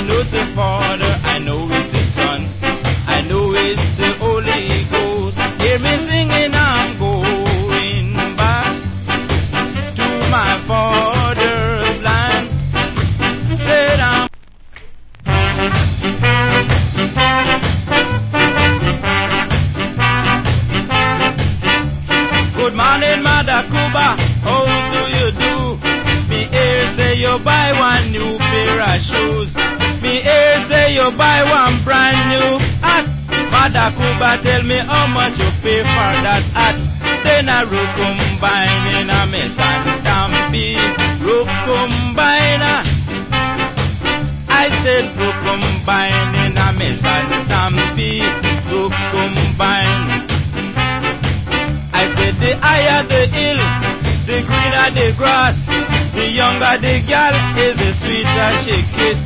know it's the Father, I know it's the Son, I know it's the Holy Ghost. Hear me singing, I'm going back to my Father's land. Said I'm Good morning, Mother Cuba, how do you do? Me hear say you buy one new pair of shoes. Me hear say you buy one brand new hat. Mother Cuba, tell me how much you pay for that hat. Then I combine in a mess and tampi. Combine. I said combine in a mess and tampi. Combine. I said the higher the hill, the greener the grass, the younger the girl is the sweeter she kiss.